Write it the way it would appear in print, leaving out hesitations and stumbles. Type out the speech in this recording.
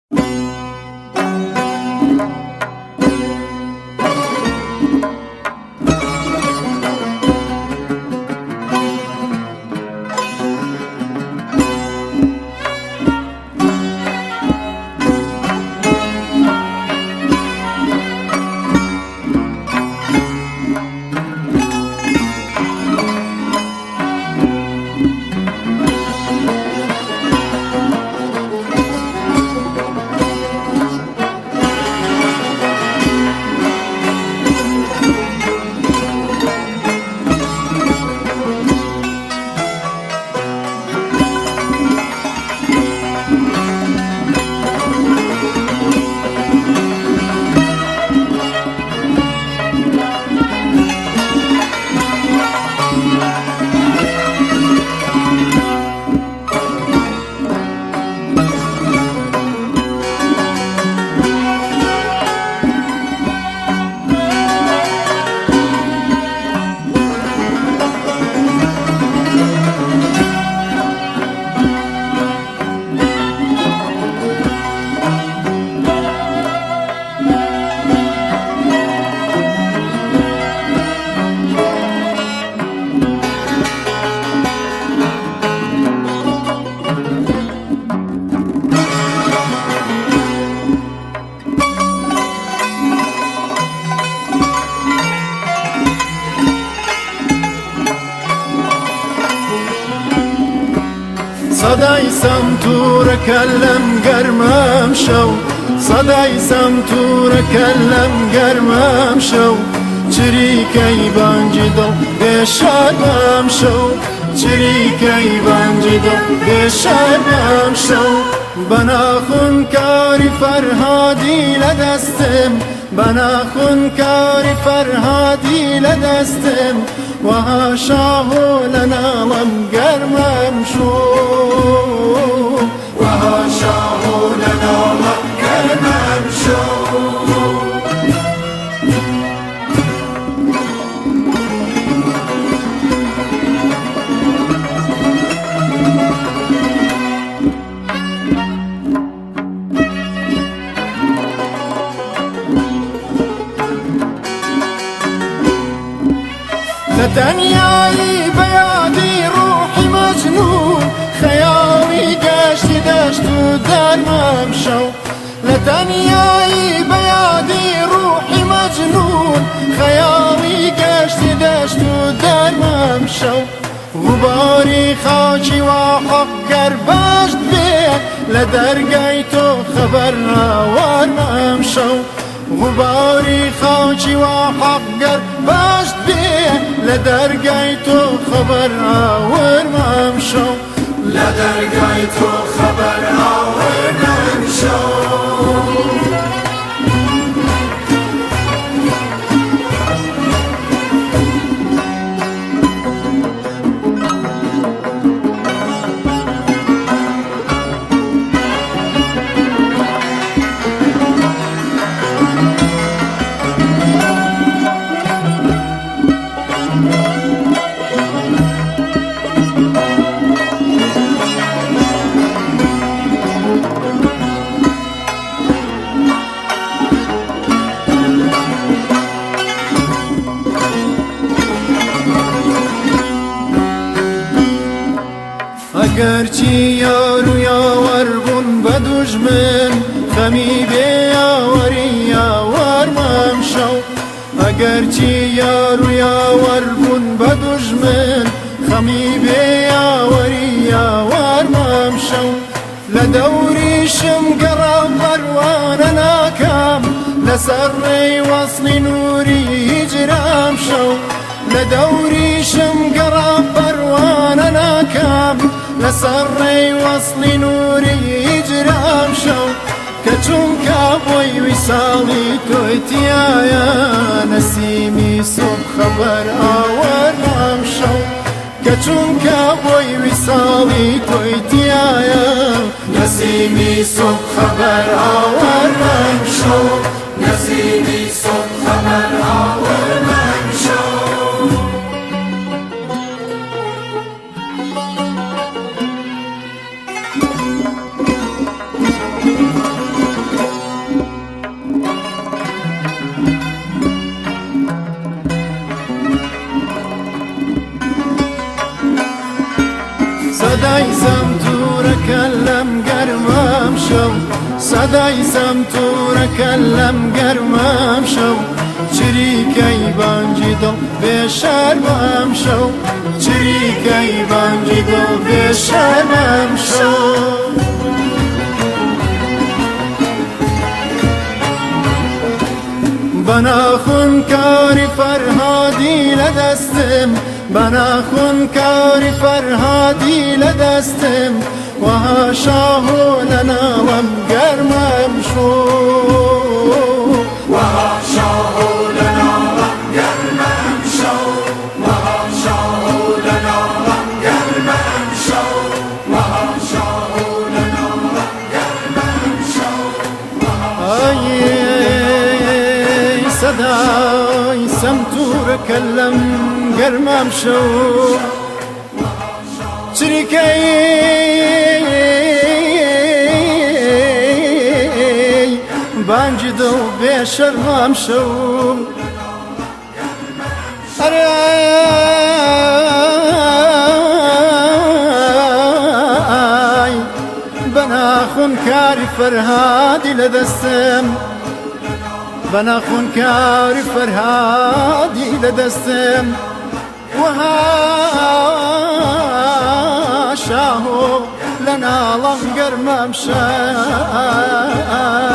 صدای سمتور کلم گرمم شو، صدای سمتور کلم گرمم شو، چریکی بانجی دل بشرمم شو، چریکی بانجی دل بشرمم شو. بنا خون کاری فرهادی لدستم، بنا خون کاری فرهادی لدستم، و ها شاهو لنالم گرمم شو، و ها شاهو لنالم گرمم شو. لتنیایی بیادی روحی مجنون، خیالی گشتی دشت و درمم شو، لتنیایی بیادی روحی مجنون، خیالی گشتی دشت و درمم شو. غباری خاکی و حق گر بشت بی، لدرگای تو خبر نوارمم شو، غباری خاکی و حق گر بشت بی، لدرگای تو خبر آورمم شو، لدرگای تو خبر آورمم شو. اگرچی یار و یاور بون بدجمن، خمی بی یاوری یاورمم شو، اگرچی یار و یاور بون بدجمن، خمی بی یاوری یاورمم شو. لدوریشم قرب پروانه ناکام، لسر وصل نوری هجرام شو، لدوریشم قرب پروانه ناکام، لسر وصل نوری هجرام شو. کچون کابوی وصالی تویتیایا، نسیمی صبح خبر آورمم شو، کچون کابوی وصالی تویتیایا، نسیمی صبح خبر آورمم شو، نسیمی صبح خبر آورمم شو. سەدای سەمتورەکە لەم گەرمەم شەو چریکەی بانگی دڵ بێشەرمەم شەو چریکەی بانگی دڵ بێشەرمەم شەو بەناخون کاری فەرهادی لەدەستم بەناخون کاری فەرهادی لەدەستم وەها شاهۆ لە ناوەم گەرمەم شۆ وها شاهو لنا گرمم شو وها شاهو لنا گرمم شو وها شاهو لنا گرمم شو ئەی سەدای سەمتورەکە لەم گەرمەم شەو چریکەی بانگی دڵ بێشەرمەم شەو ئەرەی بەناخون کاری فەرهادی لەدەستم بەناخون کاری فەرهادی لەدەستم وەها شاهۆ لە ناڵەم گەرمەم شەو